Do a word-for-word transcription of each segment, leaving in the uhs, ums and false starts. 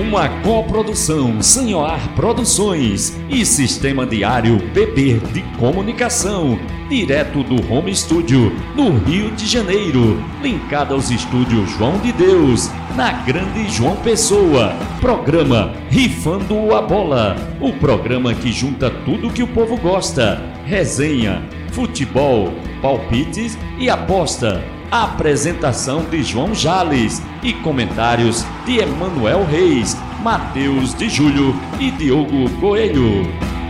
Uma coprodução Sanhoar Produções e Sistema Diário B B de Comunicação, direto do Home Studio, no Rio de Janeiro, linkado aos estúdios João de Deus, na Grande João Pessoa. Programa Rifando a Bola, o programa que junta tudo que o povo gosta: resenha, futebol, palpites e aposta. Apresentação de João Jales e comentários de Emanuel Reis, Matheus de Júlio e Diogo Coelho.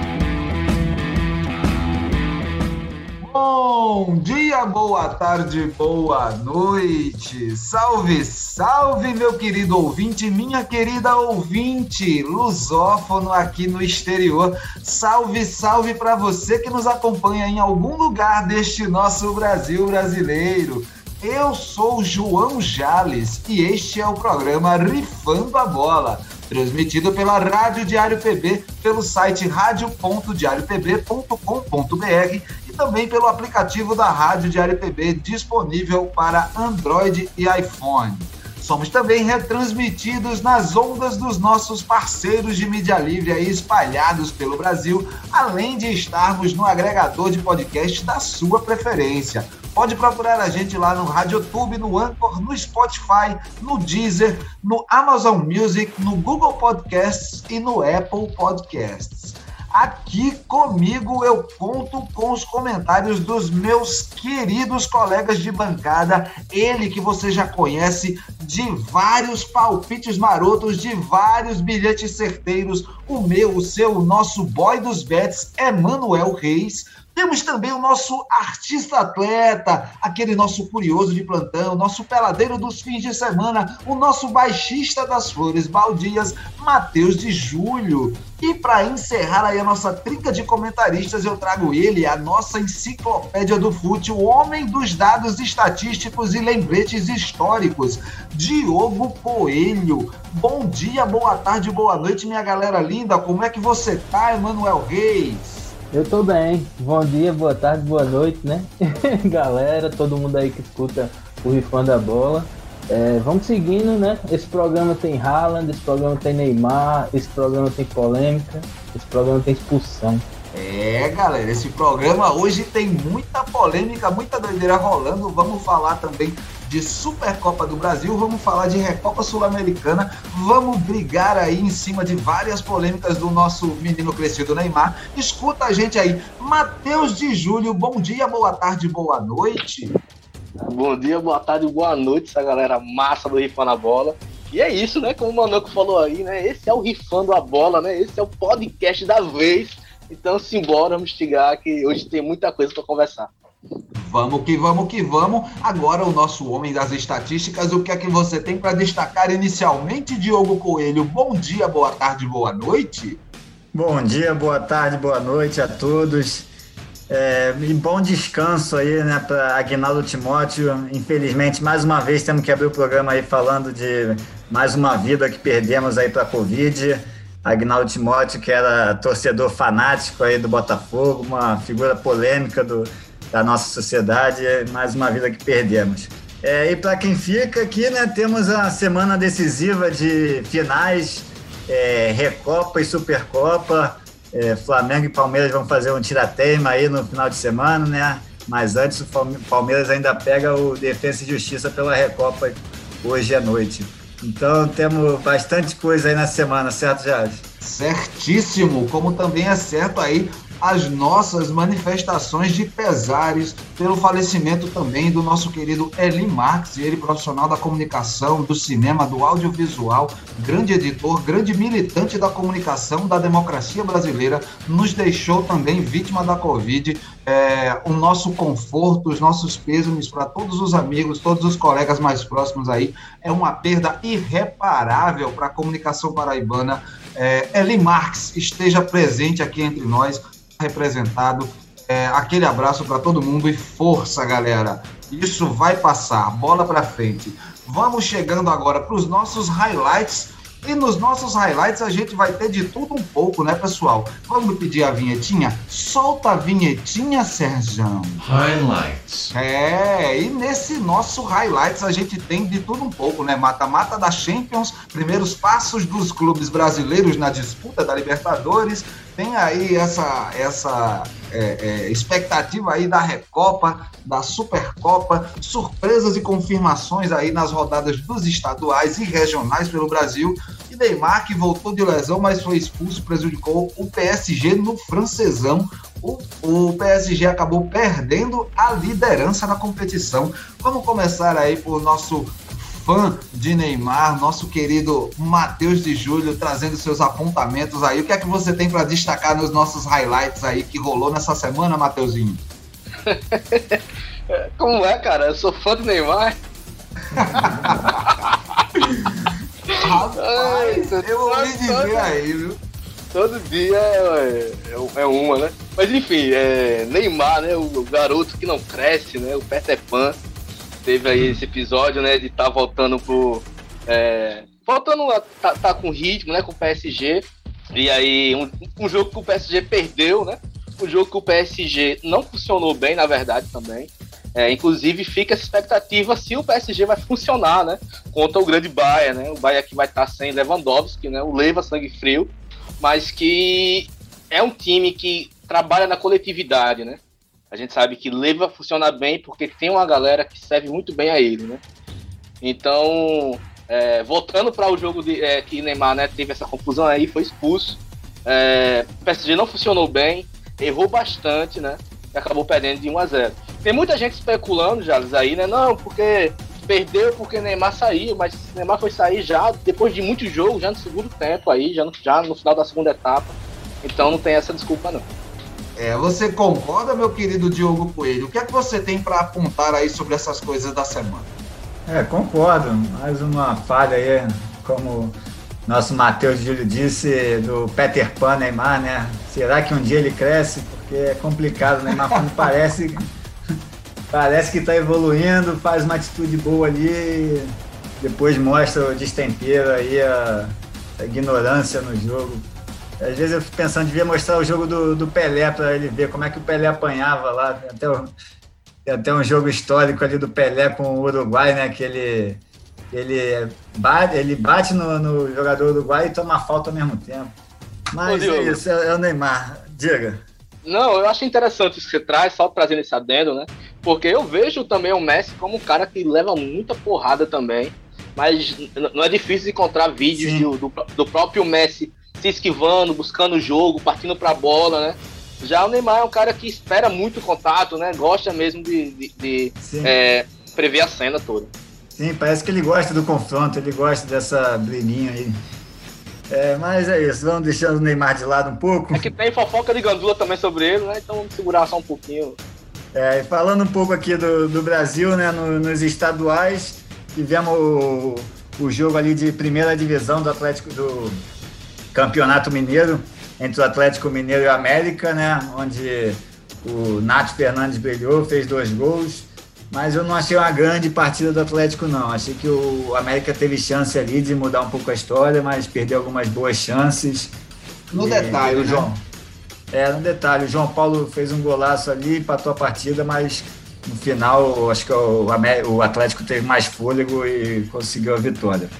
Bom dia, boa tarde, boa noite. Salve, salve, meu querido ouvinte, minha querida ouvinte, lusófono aqui no exterior. Salve, salve para você que nos acompanha em algum lugar deste nosso Brasil brasileiro. Eu sou João Jales e este é o programa Rifando a Bola, transmitido pela Rádio Diário P B, pelo site rádio ponto diário p b ponto com ponto b r e também pelo aplicativo da Rádio Diário P B, disponível para Android e iPhone. Somos também retransmitidos nas ondas dos nossos parceiros de mídia livre aí espalhados pelo Brasil, além de estarmos no agregador de podcast da sua preferência. Pode procurar a gente lá no RadioTube, no Anchor, no Spotify, no Deezer, no Amazon Music, no Google Podcasts e no Apple Podcasts. Aqui comigo eu conto com os comentários dos meus queridos colegas de bancada, ele que você já conhece de vários palpites marotos, de vários bilhetes certeiros, o meu, o seu, o nosso boy dos bets, Emanuel Reis. Temos também o nosso artista-atleta, aquele nosso curioso de plantão, nosso peladeiro dos fins de semana, o nosso baixista das flores baldias, Matheus de Júlio. E para encerrar aí a nossa trinca de comentaristas, eu trago ele, a nossa enciclopédia do fute, o homem dos dados estatísticos e lembretes históricos, Diogo Coelho. Bom dia, boa tarde, boa noite, minha galera linda. Como é que você tá, Emanuel Reis? Eu tô bem, bom dia, boa tarde, boa noite, né? Galera, todo mundo aí que escuta o Rifando a Bola. É, vamos seguindo, né? Esse programa tem Haaland, esse programa tem Neymar, esse programa tem polêmica, esse programa tem expulsão. É, galera, esse programa hoje tem muita polêmica, muita doideira rolando. Vamos falar também de Supercopa do Brasil, vamos falar de Recopa Sul-Americana, vamos brigar aí em cima de várias polêmicas do nosso menino crescido Neymar. Escuta a gente aí, Matheus de Júlio, bom dia, boa tarde, boa noite. Bom dia, boa tarde, boa noite, essa galera massa do Rifando a Bola. E é isso, né, como o Manoco falou aí, né, esse é o Rifando a Bola, né, esse é o podcast da vez. Então simbora, vamos estigar que hoje tem muita coisa para conversar. Vamos que vamos que vamos. Agora o nosso homem das estatísticas, o que é que você tem para destacar inicialmente, Diogo Coelho? Bom dia, boa tarde, boa noite. Bom dia, boa tarde, boa noite a todos. É, e bom descanso aí, né, para Aguinaldo Timóteo. Infelizmente, mais uma vez temos que abrir o programa aí falando de mais uma vida que perdemos aí para a Covid. Aguinaldo Timóteo, que era torcedor fanático aí do Botafogo, uma figura polêmica do da nossa sociedade, mais uma vida que perdemos. É, e para quem fica aqui, né, temos a semana decisiva de finais, é, Recopa e Supercopa, é, Flamengo e Palmeiras vão fazer um tirateima aí no final de semana, né, mas antes o Palmeiras ainda pega o Defensa e Justiça pela Recopa hoje à noite. Então temos bastante coisa aí na semana, certo, Jade? Certíssimo, como também é certo aí as nossas manifestações de pesares pelo falecimento também do nosso querido Eli Marx, ele profissional da comunicação, do cinema, do audiovisual, grande editor, grande militante da comunicação, da democracia brasileira, nos deixou também vítima da Covid. É, o nosso conforto, os nossos pêsames para todos os amigos, todos os colegas mais próximos aí, é uma perda irreparável para a comunicação paraibana. É, Eli Marx esteja presente aqui entre nós, representado. É, aquele abraço para todo mundo e força, galera. Isso vai passar, bola para frente. Vamos chegando agora para os nossos highlights E nos nossos highlights a gente vai ter de tudo um pouco, né, pessoal? Vamos pedir a vinhetinha? Solta a vinhetinha, Serjão. Highlights. É, e nesse nosso highlights a gente tem de tudo um pouco, né? Mata-mata da Champions, primeiros passos dos clubes brasileiros na disputa da Libertadores, tem aí essa, essa é, é, expectativa aí da Recopa, da Supercopa, surpresas e confirmações aí nas rodadas dos estaduais e regionais pelo Brasil. E Neymar, que voltou de lesão, mas foi expulso, prejudicou o P S G no francesão. O, o P S G acabou perdendo a liderança na competição. Vamos começar aí por nosso fã de Neymar, nosso querido Matheus de Júlio, trazendo seus apontamentos aí. O que é que você tem para destacar nos nossos highlights aí que rolou nessa semana, Matheusinho? Como é, cara? Eu sou fã do Neymar. Rapaz, eu ouvi dizer aí, viu? Todo dia é, é, é uma, né? Mas enfim, é, Neymar, né? O, o garoto que não cresce, né? O Peter Pan. Teve aí esse episódio, né? De estar tá voltando pro... É, voltando a tá, tá com ritmo, né? Com o P S G. E aí, um, um jogo que o P S G perdeu, né? Um jogo que o P S G não funcionou bem, na verdade, também. É, inclusive, fica essa expectativa se o P S G vai funcionar, né? Contra o grande Bayern, né? O Bayern que vai estar tá sem Lewandowski, né? O Leva sangue frio. Mas que é um time que trabalha na coletividade, né? A gente sabe que Leva funciona bem porque tem uma galera que serve muito bem a ele, né? Então, é, voltando para o jogo de, é, que Neymar, né, teve essa confusão aí, foi expulso. É, o P S G não funcionou bem, errou bastante, né? E acabou perdendo de um a zero. Tem muita gente especulando, Jales, aí, né? Não, porque perdeu porque Neymar saiu, mas Neymar foi sair já depois de muitos jogos, já no segundo tempo aí, já no, já no final da segunda etapa. Então não tem essa desculpa, não. É, você concorda, meu querido Diogo Coelho? O que é que você tem para apontar aí sobre essas coisas da semana? É, concordo. Mais uma falha aí, como nosso Matheus Júlio disse, do Peter Pan Neymar, né? Será que um dia ele cresce? Porque é complicado, né? Neymar quando parece, parece que está evoluindo, faz uma atitude boa ali, depois mostra o destempero aí, a, a ignorância no jogo. Às vezes eu fico pensando, devia mostrar o jogo do, do Pelé para ele ver como é que o Pelé apanhava lá. Tem até, o, tem até um jogo histórico ali do Pelé com o Uruguai, né? Que ele, ele bate, ele bate no, no jogador uruguai e toma falta ao mesmo tempo. Mas Ô, é isso, é, é o Neymar. Diga. Não, eu acho interessante isso que você traz, só trazendo esse adendo, né? Porque eu vejo também o Messi como um cara que leva muita porrada também. Mas não é difícil encontrar vídeos do, do, do próprio Messi se esquivando, buscando o jogo, partindo pra bola, né? Já o Neymar é um cara que espera muito contato, né? Gosta mesmo de, de, de é, prever a cena toda. Sim, parece que ele gosta do confronto, ele gosta dessa brilhinha aí. É, mas é isso, vamos deixando o Neymar de lado um pouco. É que tem fofoca de gandula também sobre ele, né? Então vamos segurar só um pouquinho. É, falando um pouco aqui do, do Brasil, né? No, nos estaduais, tivemos o, o jogo ali de primeira divisão do Atlético do Campeonato Mineiro, entre o Atlético Mineiro e o América, né? Onde o Nath Fernandes brilhou, fez dois gols, mas eu não achei uma grande partida do Atlético, não. Achei que o América teve chance ali de mudar um pouco a história, mas perdeu algumas boas chances. No e, detalhe, e o João, né? É, no detalhe, o João Paulo fez um golaço ali, empatou a partida, mas no final acho que o, o Atlético teve mais fôlego e conseguiu a vitória.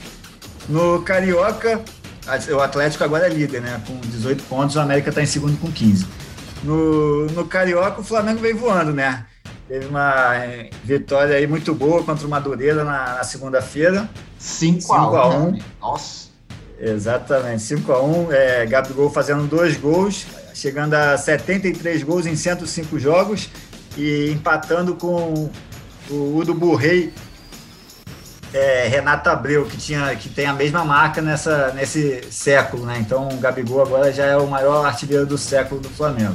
No Carioca, o Atlético agora é líder, né? Com dezoito pontos, o América está em segundo com quinze. No, no Carioca, o Flamengo veio voando, né? Teve uma vitória aí muito boa contra o Madureira na, na segunda-feira. cinco a um. Nossa. Exatamente, cinco a um. É, Gabigol fazendo dois gols, chegando a setenta e três gols em cento e cinco jogos e empatando com o Urubu Rei, É, Renato Abreu, que, tinha, que tem a mesma marca nessa, nesse século, né? Então o Gabigol agora já é o maior artilheiro do século do Flamengo.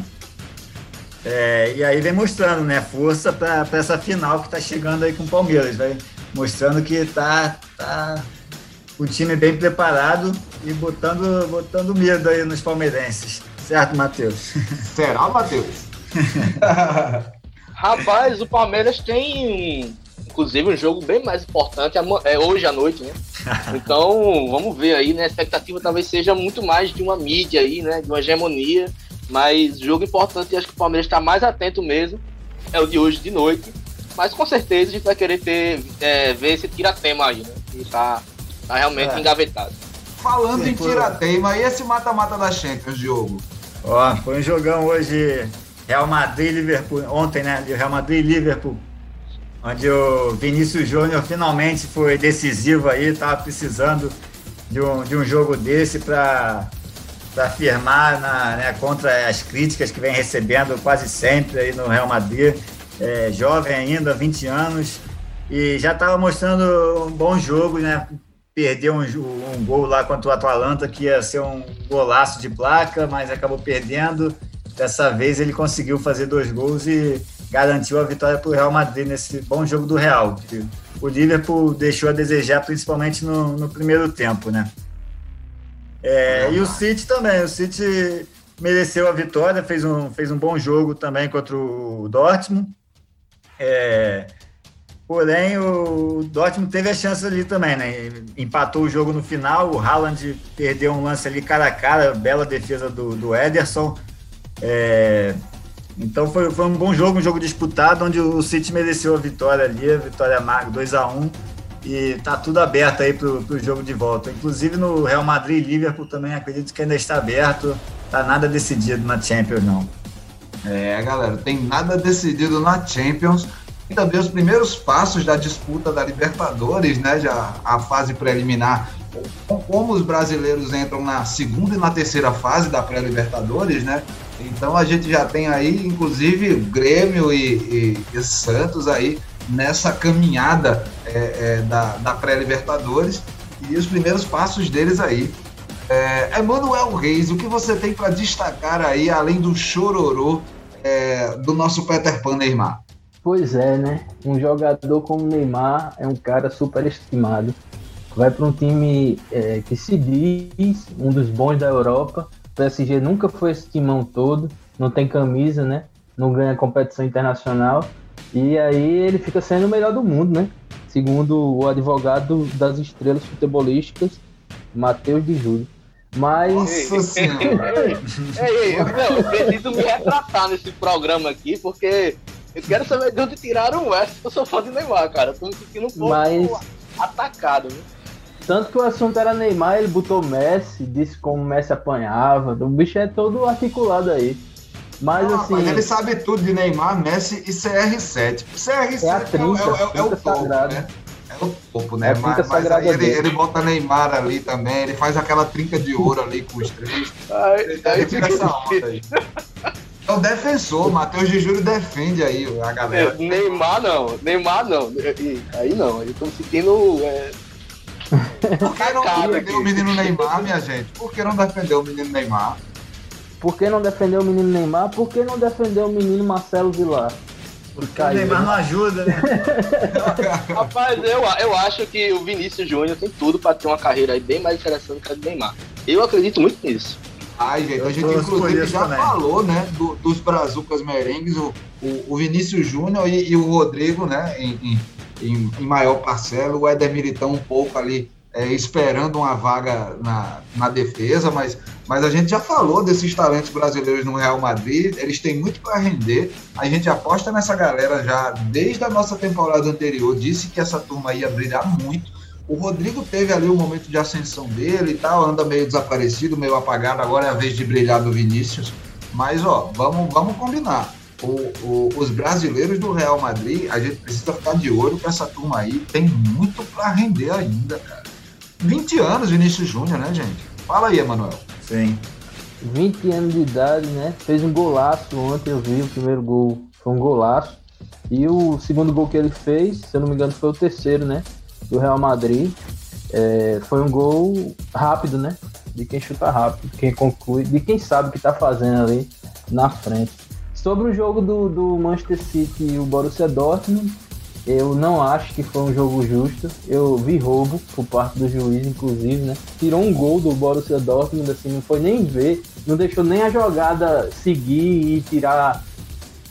É, e aí vem mostrando, né, força para essa final que está chegando aí com o Palmeiras, vai mostrando que está tá o time bem preparado e botando, botando medo aí nos palmeirenses. Certo, Matheus? Será, Matheus? Rapaz, o Palmeiras tem inclusive um jogo bem mais importante é hoje à noite, né? Então, vamos ver aí, né? A expectativa talvez seja muito mais de uma mídia aí, né? De uma hegemonia, mas jogo importante, e acho que o Palmeiras está mais atento mesmo, é o de hoje de noite, mas com certeza a gente vai querer ter, é, ver esse tiratema aí, né? Que tá, tá realmente é. engavetado. Falando Sim, em tiratema, e esse mata-mata da Champions, Diogo? Ó, foi um jogão hoje, Real Madrid e Liverpool, ontem, né? Real Madrid e Liverpool, onde o Vinícius Júnior finalmente foi decisivo aí, tava precisando de um, de um jogo desse para para afirmar na, né, contra as críticas que vem recebendo quase sempre aí no Real Madrid, é, jovem ainda, vinte anos, e já estava mostrando um bom jogo, né? Perdeu um, um gol lá contra o Atalanta, que ia ser um golaço de placa, mas acabou perdendo. Dessa vez ele conseguiu fazer dois gols e garantiu a vitória para o Real Madrid nesse bom jogo do Real. O Liverpool deixou a desejar, principalmente no, no primeiro tempo, né? É, e o City também, o City mereceu a vitória, fez um, fez um bom jogo também contra o Dortmund. É, porém, o Dortmund teve a chance ali também, né? Empatou o jogo no final, o Haaland perdeu um lance ali cara a cara, bela defesa do, do Ederson. É, então foi, foi um bom jogo, um jogo disputado, onde o City mereceu a vitória ali, a vitória amarga, dois a um, e tá tudo aberto aí pro, pro jogo de volta. Inclusive no Real Madrid e Liverpool também acredito que ainda está aberto, tá nada decidido na Champions não. É, galera, tem nada decidido na Champions, e também os primeiros passos da disputa da Libertadores, né, já a fase preliminar, como os brasileiros entram na segunda e na terceira fase da pré-Libertadores, né? Então a gente já tem aí, inclusive, Grêmio e, e, e Santos aí nessa caminhada é, é, da, da pré-Libertadores, e os primeiros passos deles aí. É, Emanuel Reis, o que você tem para destacar aí, além do chororô é, do nosso Peter Pan Neymar? Pois é, né? Um jogador como Neymar é um cara superestimado. Vai para um time é, que se diz um dos bons da Europa. O P S G nunca foi esse timão todo, não tem camisa, né? Não ganha competição internacional. E aí ele fica sendo o melhor do mundo, né? Segundo o advogado das estrelas futebolísticas, Matheus de Júlio. Mas... Nossa Senhora! Ei, ei, eu, eu preciso me retratar nesse programa aqui, porque eu quero saber de onde tiraram essa. Eu sou fã de Neymar, cara. Eu tô me sentindo um pouco Mas... atacado, né? Tanto que o assunto era Neymar, ele botou Messi, disse como o Messi apanhava. O bicho é todo articulado aí. Mas ah, assim. Mas ele sabe tudo de Neymar, Messi e C R sete. C R sete é, a trinta, é, é, é, é o topo, né? É o topo, né? É mas mas aí ele, ele bota Neymar ali também, ele faz aquela trinca de ouro ali com os três. Ai, ele ai, fica essa onda aí. É o defensor, Matheus de Júlio defende aí a galera. É, Neymar não, Neymar não. Aí não, eu tô me sentindo. É... Por que não defendeu o menino Neymar, minha gente? Por que não defendeu o menino Neymar? Por que não defendeu o menino Neymar? Por que não defendeu o menino Marcelo Vilar? Porque o Neymar não ajuda, né? Rapaz, eu, eu acho que o Vinícius Júnior tem tudo para ter uma carreira aí bem mais interessante que a do Neymar. Eu acredito muito nisso. Ai, gente, a gente inclusive já também. falou, né, do, dos brazucas merengues, o, o, o Vinícius Júnior e, e o Rodrigo, né, em, em, em, em maior parcela, o Éder Militão um pouco ali é, esperando uma vaga na, na defesa, mas, mas a gente já falou desses talentos brasileiros no Real Madrid, eles têm muito para render, a gente aposta nessa galera já desde a nossa temporada anterior, disse que essa turma ia brilhar muito. O Rodrigo teve ali um momento de ascensão dele e tal, anda meio desaparecido, meio apagado, agora é a vez de brilhar do Vinícius. Mas, ó, vamos, vamos combinar. O, o, os brasileiros do Real Madrid, a gente precisa ficar de olho que essa turma aí tem muito pra render ainda, cara. vinte anos, Vinícius Júnior, né, gente? Fala aí, Emanuel. Sim. vinte anos de idade, né? Fez um golaço ontem, eu vi o primeiro gol, foi um golaço. E o segundo gol que ele fez, se eu não me engano, foi o terceiro, né? Do Real Madrid, é, foi um gol rápido, né? De quem chuta rápido, de quem conclui, de quem sabe o que tá fazendo ali na frente. Sobre o jogo do, do Manchester City e o Borussia Dortmund, eu não acho que foi um jogo justo. Eu vi roubo por parte do juiz, inclusive, né? Tirou um gol do Borussia Dortmund, assim, não foi nem ver, não deixou nem a jogada seguir e tirar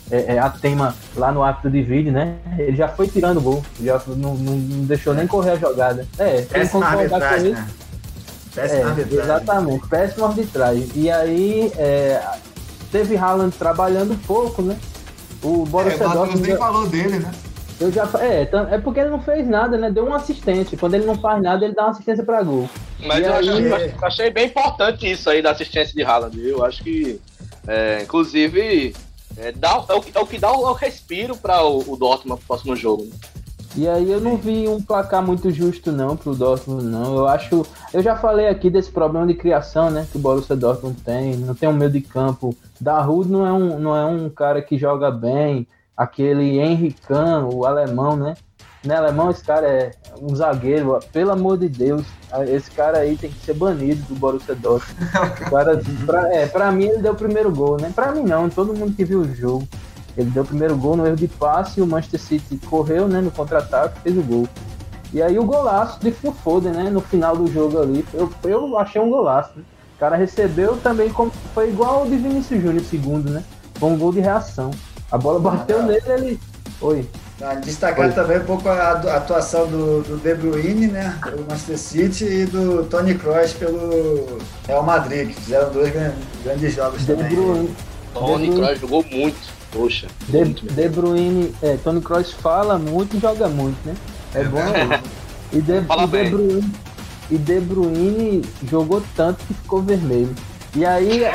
é, é, a tema lá no árbitro de vídeo, né? Ele já foi tirando o gol, já não, não, não deixou nem correr a jogada. É, tem que concordar com isso. Né? Péssima é, arbitragem. Exatamente, péssima arbitragem. E aí, é, teve Haaland trabalhando pouco, né? O Borussia é, Dortmund nem já... falou dele, né? Eu já, é, é porque ele não fez nada, né? Deu uma assistência. Quando ele não faz nada, ele dá uma assistência para gol. Mas e eu, aí... achei, eu achei bem importante isso aí da assistência de Haaland. Eu acho que, é, inclusive, é, dá, é, o, é o que dá o, o respiro para o, o Dortmund no próximo jogo. E aí eu não vi um placar muito justo não pro Dortmund, não. Eu acho... Eu já falei aqui desse problema de criação, né? Que o Borussia Dortmund tem. Não tem um meio de campo. Dahoud não é um, não é um cara que joga bem. Aquele Henry Kahn, o alemão, né? Não é alemão, esse cara é um zagueiro. Pelo amor de Deus, esse cara aí tem que ser banido do Borussia Dortmund. O cara, pra, é, pra mim, ele deu o primeiro gol, né? Pra mim não, todo mundo que viu o jogo. Ele deu o primeiro gol no erro de passe, o Manchester City correu, né, no contra-ataque, fez o gol. E aí o golaço de Phil Foden, né, no final do jogo ali, eu, eu achei um golaço. Né? O cara recebeu também, como, foi igual o de Vinícius Júnior, segundo, né? Foi um gol de reação. A bola bateu ah, nele, ele... Oi. Ah, destacar Oi. também um pouco a atuação do, do De Bruyne, né, pelo Manchester City, e do Toni Kroos pelo Real Madrid, que fizeram dois grandes jogos De também. Bruyne. Toni Kroos jogou muito. Poxa. De, De Bruyne, é, Toni Kroos fala muito e joga muito, né? É, é bom mesmo. E De, e De Bruyne, e De Bruyne jogou tanto que ficou vermelho. E aí,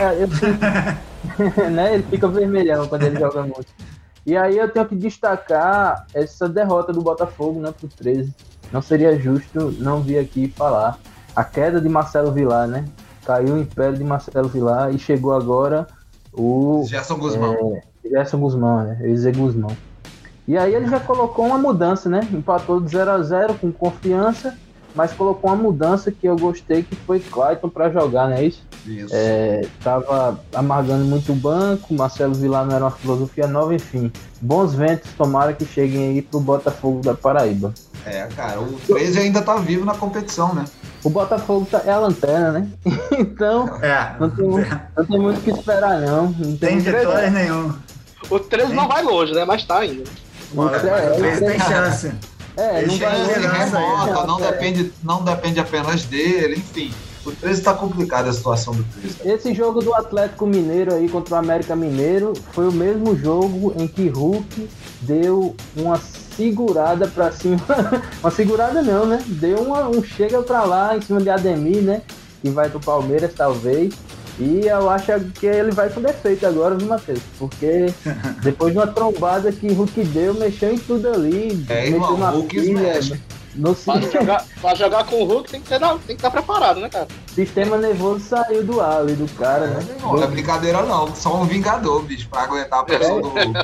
eu, né, ele fica vermelhão quando ele joga muito. E aí eu tenho que destacar essa derrota do Botafogo, né, pro treze. Não seria justo não vir aqui falar. A queda de Marcelo Villar, né? Caiu o império de Marcelo Villar e chegou agora o... Gerson Guzmão. É, Gerson Guzmão, né? Eu ia dizer Guzmão. E aí ele já colocou uma mudança, né? Empatou de zero a zero com confiança, mas colocou uma mudança que eu gostei, que foi Clayton para jogar, não é isso? Isso. É, tava amargando muito o banco, Marcelo Villar não era uma filosofia nova, enfim. Bons ventos, tomara que cheguem aí pro Botafogo da Paraíba. É, cara, o treze ainda tá vivo na competição, né? O Botafogo tá, é a lanterna, né? Então, é. não, tem, não tem muito o que esperar, não. Não tem, tem vitória nenhuma. O treze não vai longe, né? Mas tá ainda. O treze tem chance. É, não vai longe. Ele remota, não, depende, não depende apenas dele, enfim. O treze tá complicado a situação do treze. Esse jogo do Atlético Mineiro aí contra o América Mineiro foi o mesmo jogo em que Hulk deu uma segurada pra cima. Uma segurada não, né? Deu uma, um chega pra lá em cima de Ademir, né? Que vai pro Palmeiras, talvez. E eu acho que ele vai com defeito agora, viu, Matheus? Porque depois de uma trombada que Hulk deu, mexeu em tudo ali. É, mexeu irmão, na Hulk pilha. No pra, jogar, pra jogar com o Hulk tem que estar preparado, né, cara? Sistema nervoso saiu do ali do cara, né? Não, não é brincadeira não, só um vingador, bicho, pra aguentar a pressão do Hulk.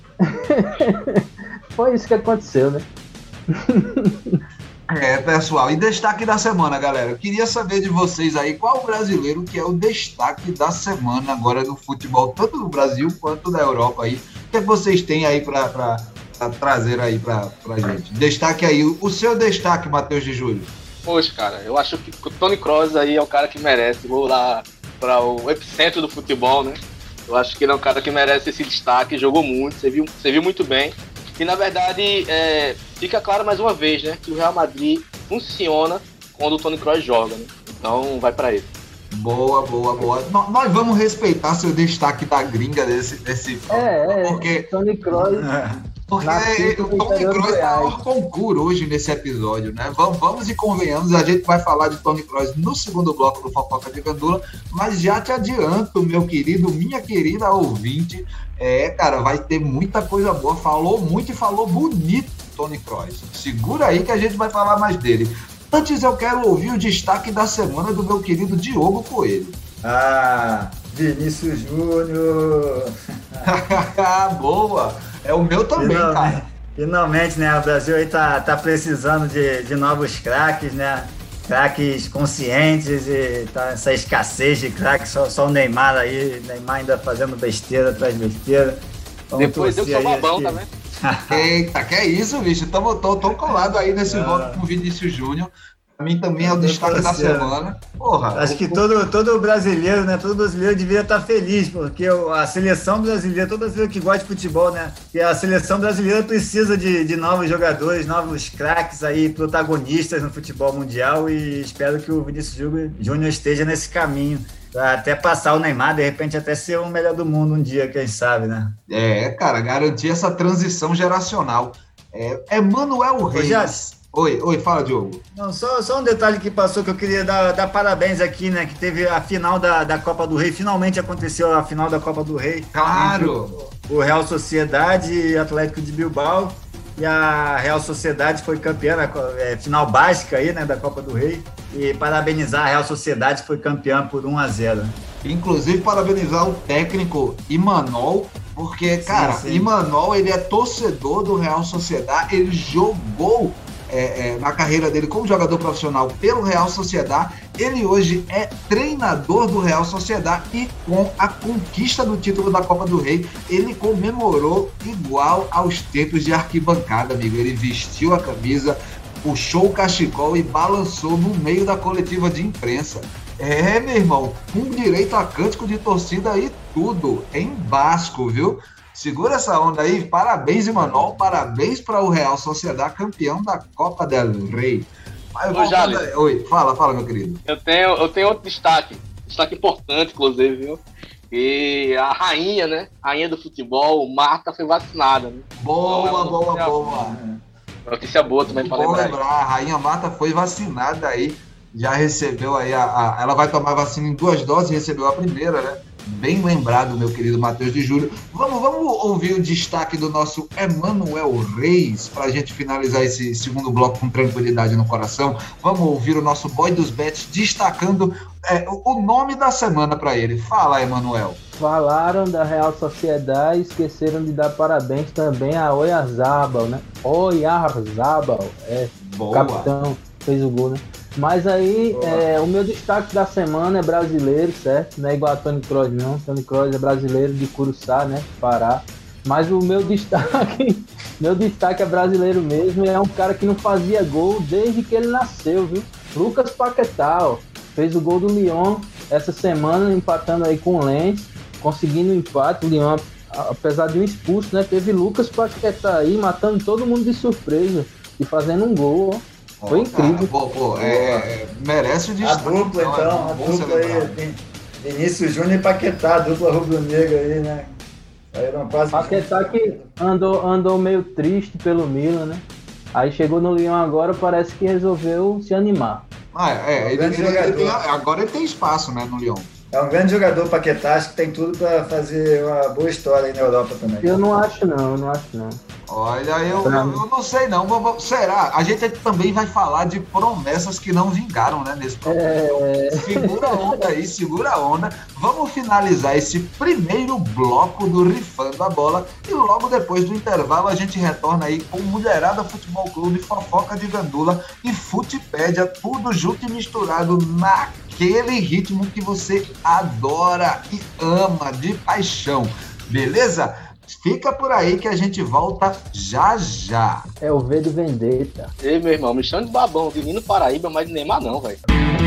Foi isso que aconteceu, né? É, pessoal, e destaque da semana, galera. Eu queria saber de vocês aí qual o brasileiro que é o destaque da semana agora no futebol, tanto do Brasil quanto da Europa aí. O que, é que vocês têm aí pra, pra, pra trazer aí pra, pra gente? Destaque aí, o seu destaque, Matheus de Júlio. Poxa, cara, eu acho que o Toni Kroos aí é o cara que merece. Vou lá para o epicentro do futebol, né? Eu acho que ele é um cara que merece esse destaque, jogou muito, você viu, você viu muito bem. E na verdade, é, fica claro mais uma vez, né, que o Real Madrid funciona quando o Toni Kroos joga, né? Então vai para ele. Boa, boa, boa. No, nós vamos respeitar seu destaque da gringa desse, desse é, porque é, Toni Kroos. Porque o Toni Kroos tá ao concurso hoje nesse episódio, né? Vamos, vamos e convenhamos, a gente vai falar de Toni Kroos no segundo bloco do Fofoca de Gandula, mas já te adianto, meu querido, minha querida ouvinte, é, cara, vai ter muita coisa boa. Falou muito e falou bonito, Toni Kroos. Segura aí que a gente vai falar mais dele. Antes eu quero ouvir o destaque da semana do meu querido Diogo Coelho. Ah, Vinícius Júnior. Boa. É o meu também, finalmente, cara. Finalmente, né? O Brasil aí tá, tá precisando de, de novos craques, né? Craques conscientes e tá essa escassez de craques. Só, só o Neymar aí, Neymar ainda fazendo besteira atrás de besteira. Vamos Depois deu seu babão que... também. Eita, que é isso, bicho? Tamo, tô, tô colado aí nesse voto com o Vinícius Júnior. Pra mim também é o destaque da semana. Porra, Acho o, que todo, todo brasileiro, né? Todo brasileiro deveria estar feliz, porque a seleção brasileira, todo brasileiro que gosta de futebol, né? E a seleção brasileira precisa de, de novos jogadores, novos craques aí, protagonistas no futebol mundial, e espero que o Vinícius Júnior esteja nesse caminho. Pra até passar o Neymar, de repente até ser o melhor do mundo um dia, quem sabe, né? É, cara, garantir essa transição geracional. É, Emanuel Reis. Já... Oi, oi, fala, Diogo. Não, só, só um detalhe que passou que eu queria dar, dar parabéns aqui, né? Que teve a final da, da Copa do Rei, finalmente aconteceu a final da Copa do Rei. Claro! O Real Sociedade e Atlético de Bilbao. E a Real Sociedade foi campeã na é, final básica aí, né, da Copa do Rei. E parabenizar a Real Sociedade, que foi campeã por um a zero. Inclusive, parabenizar o técnico Imanol, porque, cara, sim, sim. Imanol, ele é torcedor do Real Sociedade, ele jogou é, é, na carreira dele como jogador profissional pelo Real Sociedade, ele hoje é treinador do Real Sociedade e com a conquista do título da Copa do Rei, ele comemorou igual aos tempos de arquibancada, amigo. Ele vestiu a camisa, puxou o cachecol e balançou no meio da coletiva de imprensa. É, meu irmão, com direito a cântico de torcida e tudo, em basco, viu? Segura essa onda aí, parabéns, Imanol, parabéns para o Real Sociedade, campeão da Copa del Rei. Mas, Ô, Jales, aí. Oi, fala, fala, meu querido. Eu tenho, eu tenho outro destaque, destaque importante, inclusive, viu? E a rainha, né? Rainha do futebol, Marta, foi vacinada, né? Boa, Então, boa, notícia, boa. Notícia boa também para Bom lembrar. lembrar, a Rainha Marta foi vacinada aí, já recebeu aí, a, a, ela vai tomar vacina em duas doses, recebeu a primeira, né? Bem lembrado, meu querido Matheus de Júlio. Vamos, vamos ouvir o destaque do nosso Emanuel Reis, para a gente finalizar esse segundo bloco com tranquilidade no coração. Vamos ouvir o nosso boy dos bets destacando é, o nome da semana para ele. Fala, Emanuel. Falaram da Real Sociedade e esqueceram de dar parabéns também a Oyarzabal, né? Oyarzabal, é, Boa. O capitão fez o gol, né? Mas aí, é, o meu destaque da semana é brasileiro, certo? Não é igual a Toni Kroos, não. Toni Kroos é brasileiro de Curuçá, né? Pará. Mas o meu destaque, meu destaque é brasileiro mesmo. É um cara que não fazia gol desde que ele nasceu, viu? Lucas Paquetá, ó, fez o gol do Lyon essa semana, empatando aí com o Lens, conseguindo o empate. O Lyon, apesar de um expulso, né? Teve Lucas Paquetá aí matando todo mundo de surpresa e fazendo um gol, ó. Foi Oh, incrível. Cara, pô, pô, é, é, merece o A destaque. dupla, então, é a bom dupla aí, celebrar. tem Vinícius Júnior e Paquetá, a dupla rubro-negra aí, né? Saíram quase. Paquetá que andou, andou meio triste pelo Milan, né? Aí chegou no Lyon agora, parece que resolveu se animar. Ah, é, ele, grande ele- ele jogador. tem- agora ele tem espaço, né, no Lyon. É um grande jogador, Paquetá, acho que tem tudo para fazer uma boa história aí na Europa também. Eu não acho não, eu não acho não. Olha, eu, eu, eu não sei não. Vou- vou- Será? A gente também vai falar de promessas que não vingaram, né, nesse programa. É, Segura a onda aí, segura a onda. Vamos finalizar esse primeiro bloco do Rifando a Bola e logo depois do intervalo a gente retorna aí com Mulherada Futebol Clube, Fofoca de Gandula e Futipédia, tudo junto e misturado naquele ritmo que você adora e ama de paixão. Beleza? Fica por aí que a gente volta já já. é o V do Vendetta. Ei, meu irmão, me chama de babão, de Nino Paraíba, mas de Neymar não, velho.